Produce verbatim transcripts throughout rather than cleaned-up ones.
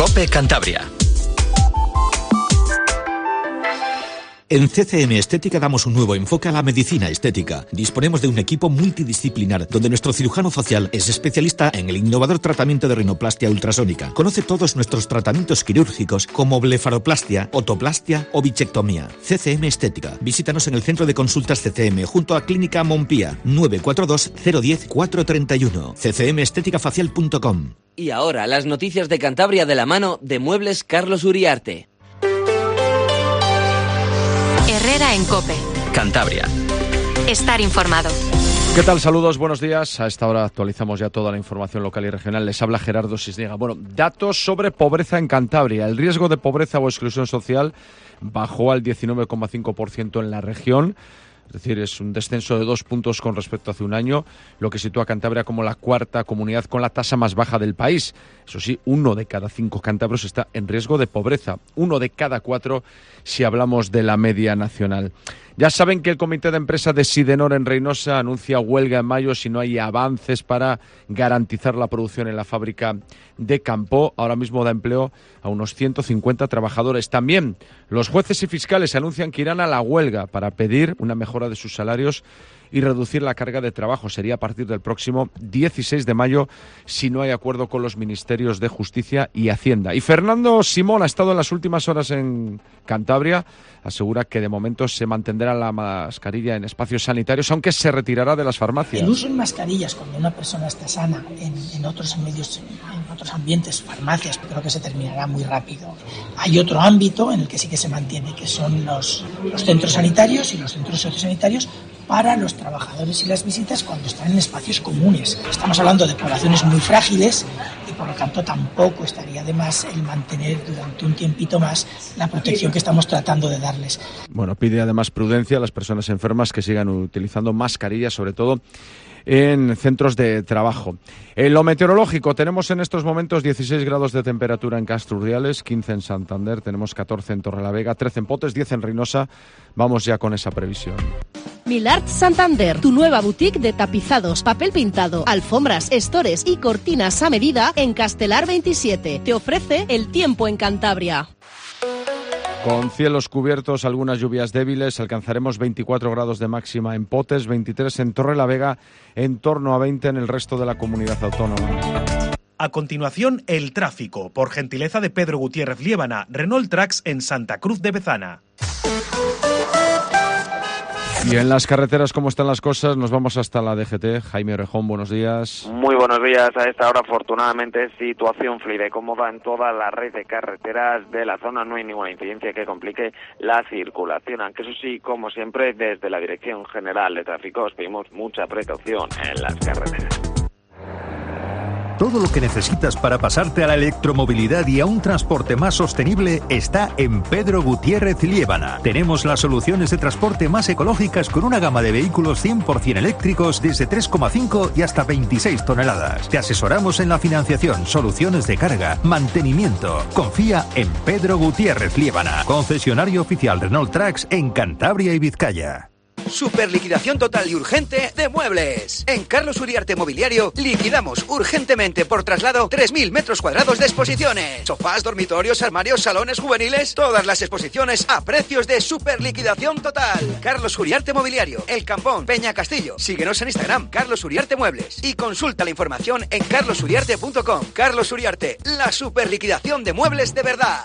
COPE Cantabria. En C C M Estética damos un nuevo enfoque a la medicina estética. Disponemos de un equipo multidisciplinar donde nuestro cirujano facial es especialista en el innovador tratamiento de rinoplastia ultrasónica. Conoce todos nuestros tratamientos quirúrgicos como blefaroplastia, otoplastia o bichectomía. C C M Estética. Visítanos en el centro de consultas C C M junto a Clínica Montpía, nueve cuatro dos, cero uno cero, cuatro tres uno. c c m estética facial punto com. Y ahora las noticias de Cantabria de la mano de Muebles Carlos Uriarte. Herrera en COPE. Cantabria. Estar informado. ¿Qué tal? Saludos, buenos días. A esta hora actualizamos ya toda la información local y regional. Les habla Gerardo Cisniega. Bueno, datos sobre pobreza en Cantabria. El riesgo de pobreza o exclusión social bajó al diecinueve coma cinco por ciento en la región. Es decir, es un descenso de dos puntos con respecto a hace un año, lo que sitúa a Cantabria como la cuarta comunidad con la tasa más baja del país. Eso sí, uno de cada cinco cántabros está en riesgo de pobreza, uno de cada cuatro si hablamos de la media nacional. Ya saben que el comité de empresa de Sidenor en Reynosa anuncia huelga en mayo si no hay avances para garantizar la producción en la fábrica de Campó. Ahora mismo da empleo a unos ciento cincuenta trabajadores. También los jueces y fiscales anuncian que irán a la huelga para pedir una mejora de sus salarios y reducir la carga de trabajo. Sería a partir del próximo dieciséis de mayo si no hay acuerdo con los ministerios de Justicia y Hacienda. Y Fernando Simón ha estado en las últimas horas en Cantabria. Asegura que de momento se mantendrá la mascarilla en espacios sanitarios, aunque se retirará de las farmacias. El uso de mascarillas cuando una persona está sana en, en otros medios, en otros ambientes, farmacias, creo que se terminará muy rápido. Hay otro ámbito en el que sí que se mantiene, que son los, los centros sanitarios y los centros sociosanitarios para los trabajadores y las visitas cuando están en espacios comunes. Estamos hablando de poblaciones muy frágiles y por lo tanto tampoco estaría de más el mantener durante un tiempito más la protección que estamos tratando de darles. Bueno, pide además prudencia a las personas enfermas que sigan utilizando mascarillas, sobre todo en centros de trabajo. En lo meteorológico, tenemos en estos momentos dieciséis grados de temperatura en Castro Urdiales, quince en Santander, tenemos catorce en Torrelavega, trece en Potes, diez en Reynosa. Vamos ya con esa previsión. Milart Santander, tu nueva boutique de tapizados, papel pintado, alfombras, estores y cortinas a medida en Castelar veintisiete. Te ofrece el tiempo en Cantabria. Con cielos cubiertos, algunas lluvias débiles, alcanzaremos veinticuatro grados de máxima en Potes, veintitrés en Torrelavega, en torno a veinte en el resto de la comunidad autónoma. A continuación, el tráfico, por gentileza de Pedro Gutiérrez Liébana, Renault Trax en Santa Cruz de Bezana. Y en las carreteras, ¿cómo están las cosas? Nos vamos hasta la D G T. Jaime Orejón, buenos días. Muy buenos días. A esta hora, afortunadamente, situación fluida y cómoda en toda la red de carreteras de la zona. No hay ninguna incidencia que complique la circulación, aunque eso sí, como siempre, desde la Dirección General de Tráfico os pedimos mucha precaución en las carreteras. Todo lo que necesitas para pasarte a la electromovilidad y a un transporte más sostenible está en Pedro Gutiérrez Liébana. Tenemos las soluciones de transporte más ecológicas con una gama de vehículos cien por ciento eléctricos desde tres coma cinco y hasta veintiséis toneladas. Te asesoramos en la financiación, soluciones de carga, mantenimiento. Confía en Pedro Gutiérrez Liébana, concesionario oficial Renault Trax en Cantabria y Vizcaya. Super liquidación total y urgente de muebles. En Carlos Uriarte Mobiliario liquidamos urgentemente por traslado tres mil metros cuadrados de exposiciones. Sofás, dormitorios, armarios, salones juveniles. Todas las exposiciones a precios de super liquidación total. Carlos Uriarte Mobiliario, El Campón, Peña Castillo. Síguenos en Instagram, Carlos Uriarte Muebles. Y consulta la información en carlos uriarte punto com. Carlos Uriarte, la super liquidación de muebles de verdad.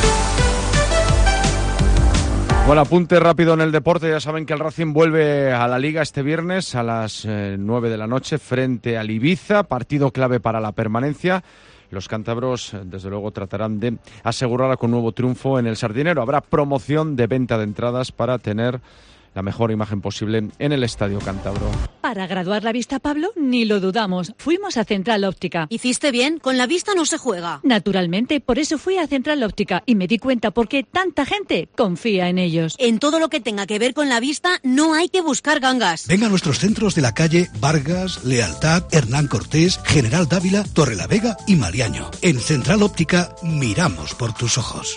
Bueno, apunte rápido en el deporte. Ya saben que el Racing vuelve a la Liga este viernes a las eh, nueve de la noche frente al Ibiza. Partido clave para la permanencia. Los cántabros, desde luego, tratarán de asegurarla con nuevo triunfo en el Sardinero. Habrá promoción de venta de entradas para tener la mejor imagen posible en el Estadio Cántabro. Para graduar la vista, Pablo, ni lo dudamos. Fuimos a Central Óptica. ¿Hiciste bien? Con la vista no se juega. Naturalmente, por eso fui a Central Óptica y me di cuenta por qué tanta gente confía en ellos. En todo lo que tenga que ver con la vista no hay que buscar gangas. Ven a nuestros centros de la calle Vargas, Lealtad, Hernán Cortés, General Dávila, Torrelavega y Maliaño. En Central Óptica miramos por tus ojos.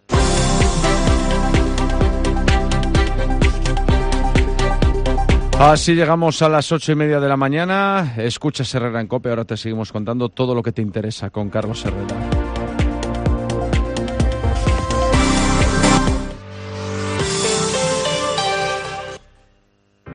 Así llegamos a las ocho y media de la mañana. Escuchas Herrera en COPE. Ahora te seguimos contando todo lo que te interesa con Carlos Herrera.